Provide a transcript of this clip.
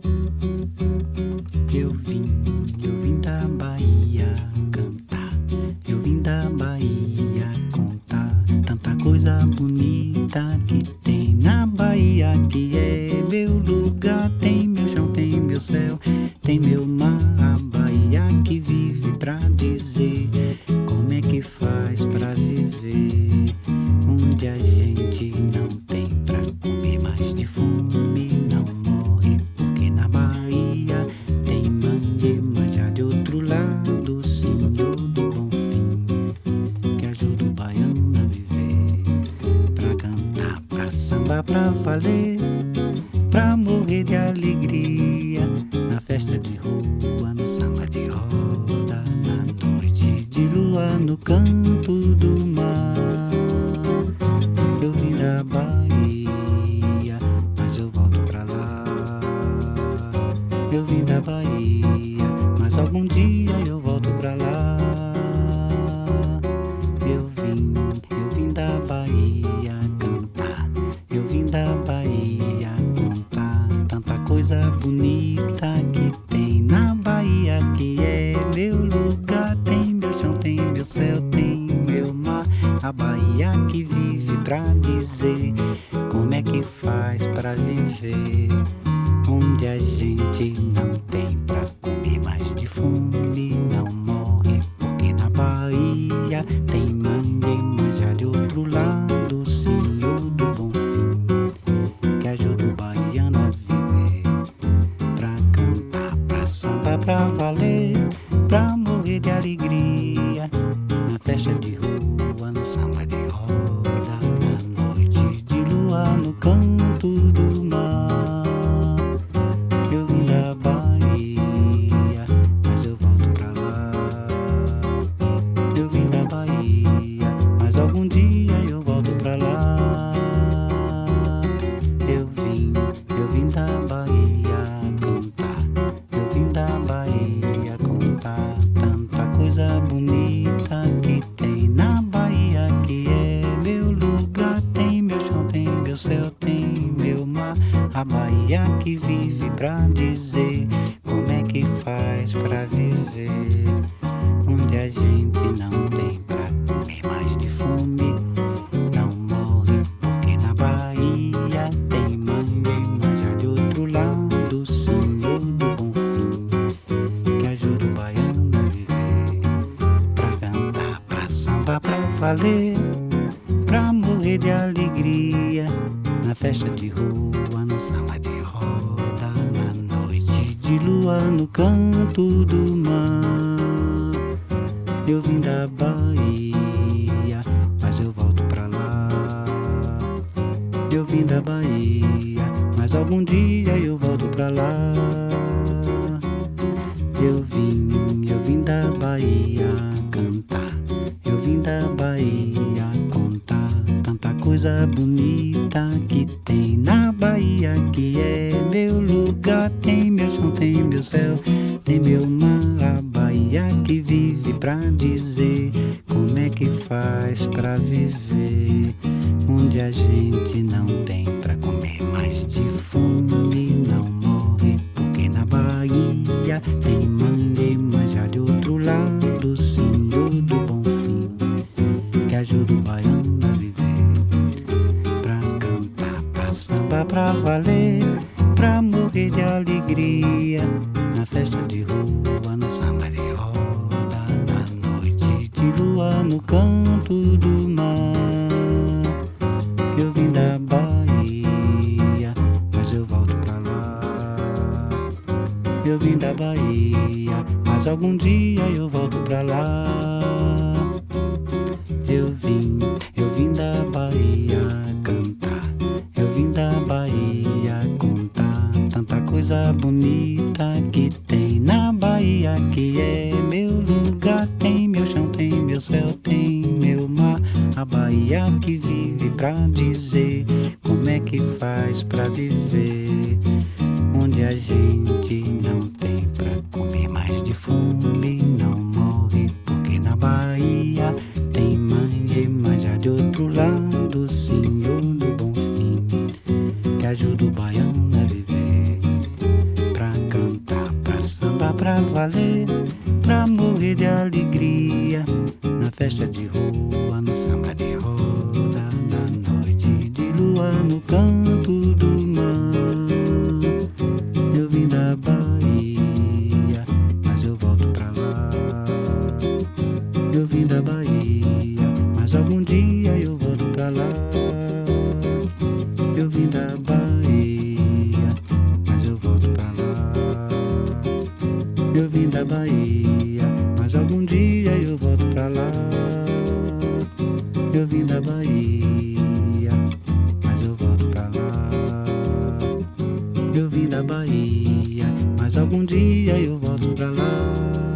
Eu vim da Bahia cantar, eu vim da Bahia contar tanta coisa bonita que tem na Bahia, que é meu lugar. Tem meu chão, tem meu céu, tem meu mar. A Bahia que vive pra dizer como é que faz pra viver, onde a gente não tem pra comer, mas de fome não morre, porque na Bahia tem mande, mas já de outro lado, o Senhor do Bom Fim, que ajuda o baiano a viver, pra cantar, pra sambar, pra valer, pra morrer de alegria, na festa de rua, no samba de roda, na noite de lua, no canto do mar. Eu vim da Bahia, mas eu volto pra lá. Eu vim da Bahia, mas algum dia eu volto pra lá. Eu vim da Bahia cantar, eu vim da Bahia contar tanta coisa bonita que tem na Bahia, que é meu lugar. Tem meu chão, tem meu céu, tem meu mar. A Bahia que vive pra dizer como é que faz pra viver, onde a gente não tem pra comer, mas de fome não morre, porque na Bahia tem mande, mas já de outro lado, o Senhor do Bom Fim, que ajuda o baiano a viver, pra cantar, pra sambar, pra valer, pra morrer de alegria, na festa de rua, no samba de roda, na noite de lua, no canto do mar. Eu vim da Bahia, mas eu volto pra lá. Eu vim da Bahia, mas algum dia eu volto pra lá. Eu vim da Bahia cantar, eu vim da Bahia contar tanta coisa bonita que tem na Bahia, que é meu lugar. Tem meu chão, tem meu céu, tem meu mar. A Bahia que vive pra dizer como é que faz pra viver, onde a gente não tem pra comer, mas de fome não morre, porque na Bahia tem mande, mas já de outro lado, o Senhor do Bom Fim, que ajuda o baiano a viver, pra cantar, pra sambar, pra valer, pra morrer de alegria, na festa de rua, no samba de roda, na noite de lua, no canto do mar. Eu vim da Bahia, mas eu volto pra lá. Eu vim da Bahia, mas algum dia eu volto pra lá. Eu vim da Bahia cantar, eu vim da Bahia contar tanta coisa bonita que tem na Bahia, que é meu lugar. Tem meu chão, tem meu céu, tem meu mar. A Bahia que vive pra dizer como é que faz pra viver, onde a gente não tem pra comer, mas de fome não morre, porque na Bahia tem mande, mas já de outro lado, o Senhor do Bom Fim, que ajuda o baiano a viver, pra cantar, pra sambar, pra valer, pra morrer de alegria, na festa de rua, no samba de roda, na noite de lua, no canto do mar. Eu vim da Bahia, mas eu volto pra lá. Eu vim da Bahia, mas algum dia eu volto pra lá. Eu vim da Bahia cantar, eu vim da Bahia contar tanta coisa bonita que tem na Bahia, que é meu lugar. Tem meu chão, tem meu céu, tem meu mar. A Bahia que vive pra dizer como é que faz pra viver, onde a gente não tem pra comer, mas de fome não morre, porque na Bahia tem mande, mas já de outro lado, o Senhor do Bom Fim, que ajuda o baiano a viver, pra pra valer, pra morrer de alegria, na festa de rua, no samba de roda, na noite de lua, no canto do mar. Eu vim da Bahia, mas eu volto pra lá. Eu vim da Bahia, mas algum dia eu volto pra lá. Eu vim da Bahia, mas eu volto pra lá. Eu vim da Bahia, mas algum dia eu volto pra lá. Eu vim da Bahia, mas eu volto pra lá. Eu vim da Bahia, mas algum dia eu volto pra lá.